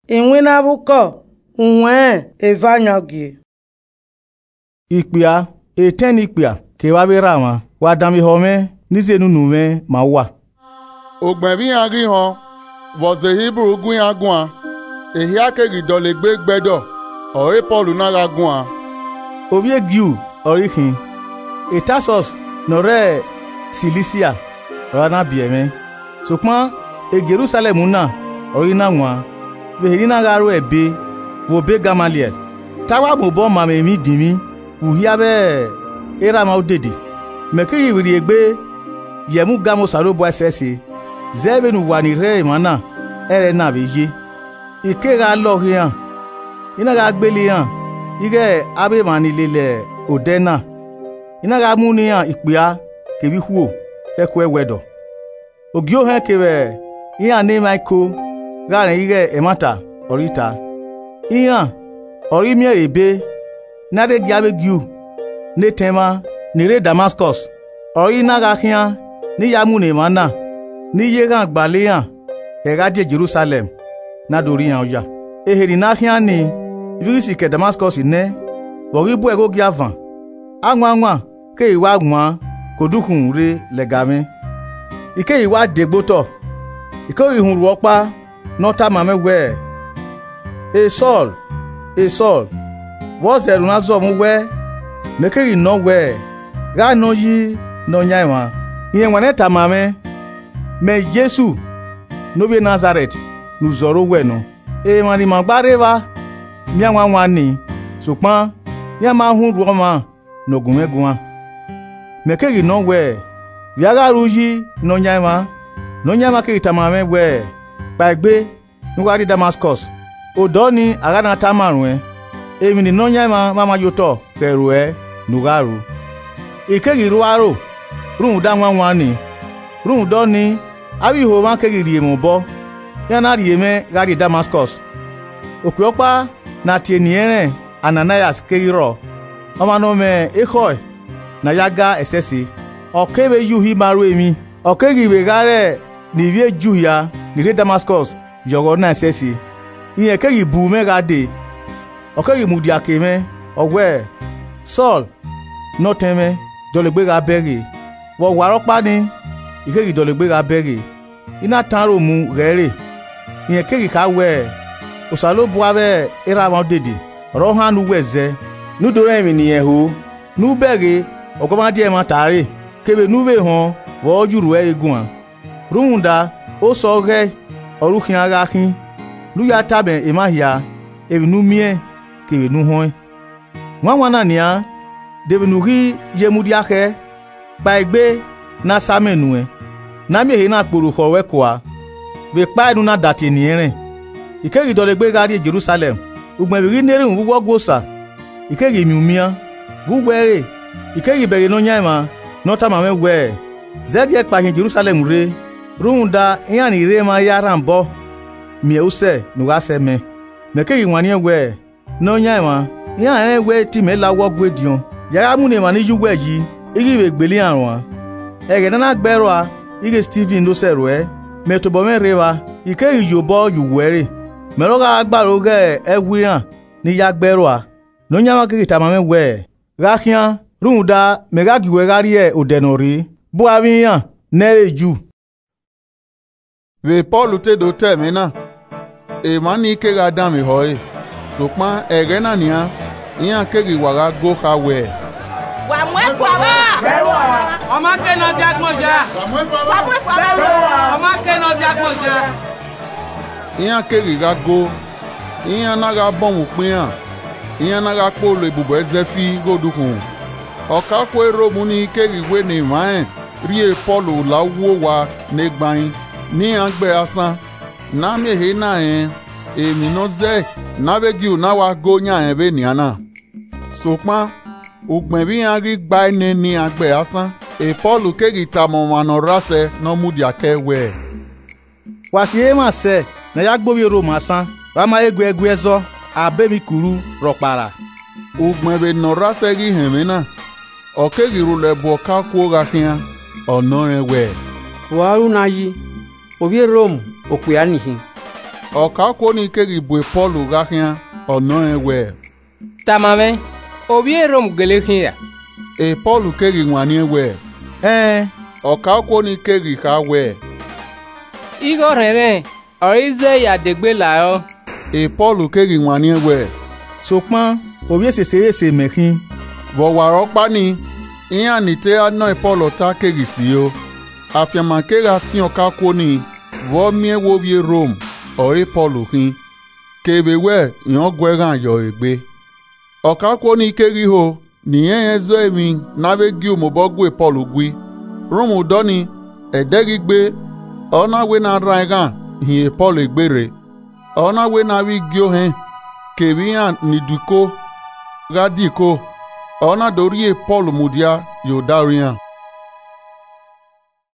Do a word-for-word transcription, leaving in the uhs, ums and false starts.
Inwinabuko unwe evanyogi. Ikpia eten ikpia ke wa be rama wa dami home nizenu nume ma wa. Ogbenbi agri ho voze Hebrew gun agua ehia ke gidolegbe gbedo ore Paul na agua. Ovie giu orihin. Etasos nore Cilicia rana bieme. Sokma e Jerusalem na orina nwa. Behirina garo ebe wo be Gamaliel. Tawa mo bo ma me mi dimi uhia be era ma odede. Mekiri wiri egbe yemu gamo saro bo sese. Zebe nu wani re mana ere na beje. Ike ga lo hian. Ina ga gbeli han. Ige abe mani lele odena. Ina ga muni han ipia ke bi huo eko ewedo. Ogio han kebe iya ne maiko gare ige emata orita. Iya ori mi ebe na de giabe giu ne tema ni re Damascus. Ori na ga hian ni yamu ne mana ni yega gbaleyan e ga de Jerusalem na dori yan oja. Eheri na hian ni virisi ke Damascus ne bori bu ego giavan. Anwa anwa ke iwa gwan kodukun re legame. Ike iwa degboto. Ike ihun ruopa nota mame we. E Saul, e Saul. Wo zeru na zo mu we. Mekeri no we. Ga no yi no nyaiwa. Iye waneta mame. Me Jesu no be Nazareth nu zoro we no. E mani magbare ba. Mi anwa wani. Sopan ya ma hun ruoma no gunmegun. Mekeri no we. Viaga ruji no nyaiwa. No nyama ke itamame we. Bagbe nwari Damascus. Odoni agana tamarun e. Emi ni no nyama mama yoto peru e nugaru. Ikegi ruaro. Run da nwan wani. Run do ni abi ho ma kegi riemo bo. Ya na rieme gari Damascus. Okwopa na tieniere Ananias keiro. Oma no me ekoi na yaga esesi. Okebe yuhi maru emi. Okegi be gare ni vie juya ni re Damascus yogo na esesi. Iye kegi bu me gade. Okegi mudi akeme owe Saul no teme dolegbe ga begi. Wo waropa ni ikegi dolegbe ga begi. Ina taro mu rere. Iye kegi ka we osalo buabe era ma dede. Rohan nu weze. Nu dore mi ni ehu. Nu begi okoma die ma tare. Kebe nuve hon wo juru e egun. Runda o so ge orukin aga kin. Lu ya tabe emahia evinu mie kebe nu hon. Wan wana nia devinu ri yemudi ake pa egbe na samenu e. Na mi he na kporu kowe kwa. Ve pa enu na dati ni eren. Ikegi dolegbe gari Jerusalem. Ugben bi nere wuwo gosa. Ikegi mi umia. Wuwere. Ikegi bere no nyaima. Nota mame we. Zedie pa hin Jerusalem re. Runda yan ire ma yarambo. Mi use nuga se me. Meke yiwani we. No nyaima. Yan en we ti me lawo gwedion. Yara mu ne mani juwe yi. Igi be gbeli anwa. Ege na gbero a. Ige Steven do se ro e. Me to bo me rewa. Ike ijobo yuwere. Meroga agbaro ge ewiran ni ya gbero a. No nyaima ke ta mame we. Rakian Runda mega giwe gari e odenori. Bu aviyan nere ju. Ve Paul te do te mena. E mani ke ga dan mi hoye. Sopman ere na nia. Iyan ke gi waga go ka we. Wa mwe fwa. Ọmọ ke no diagnoja. Wa mwe fwa. Ọmọ ke no diagnoja. Iyan ke gi ga go. Iyan na ga bon mu pin an. Iyan na ga po lo ibubo ezefi godukun. Ọ̀ká kó èrò mú ní kéríwé ní ìmáyẹ̀ rí e Pọ́ọ̀lù láwọ́ wa nígbàyìn ní àgbẹ̀ asán. Námi èhé náà yẹn èmì náà zẹ́ nábẹ́gì náà wá gónyà yẹn bẹ́ẹ̀ ní àná. Sòpán ògbẹ̀n bí yẹn rí gba ẹni ní àgbẹ̀ asán. È Pọ́ọ̀lù kéri ta mọ̀mọ́nà rásẹ̀ náà mú di àkẹ́wẹ̀. Wàsíyé mà sẹ̀ na ya gbóbi Rome asán. Wàmà egu egu ẹzọ abẹ́mi kuru rọ̀pàrà. Ògbẹ̀n bẹ̀ nà rásẹ̀ rí hẹ̀mí náà. Okegi rule bo ka ko ga kian ono re we waru na yi obi Rome okuya nihin ọ̀ka kó ní kéré bùi Pọ́ọ̀lù gáhíà ọ̀nà ẹ̀wẹ̀. Tamame, obie Rom gelehia. E Pọ́ọ̀lù kéré wani ẹ̀wẹ̀. Ẹ́n, ọ̀ka kó ní kéré ká wẹ̀. Igo rere, orize ya degbe lao. E Pọ́ọ̀lù kéré wani ẹ̀wẹ̀. sokpɔn òbí sèse mẹ́kín. Bọ̀wàrọ̀ pani, ìyá nìtẹ́ àná Pọ́ọ̀lù ta kéré sí o. Àfihàn kéré àfihàn ká kó ní wọ́ miẹ́wó bíi Rome ọ̀rẹ́ Pọ́ọ̀lù hin. Kébé wẹ̀ yàn gbẹ́ràn yọ̀ ègbé. Ọ̀ka kó ní kéré ho, nìyẹn yẹn zọ́ èmi náwé gí òmùbọ́gbé Pọ́ọ̀lù gbé. Rome dọ́ni ẹ̀dẹ́rì gbé ọ̀nà wé na ra ẹ̀gàn hìyẹ Pọ́ọ̀lù gbére. Ọ̀nà wé na wí gí ó hẹ́n. Kébé yàn nìdúkó, rádìkó. Ọ̀nà dórí Pọ́ọ̀lù mùdíà yóò dárí yàn.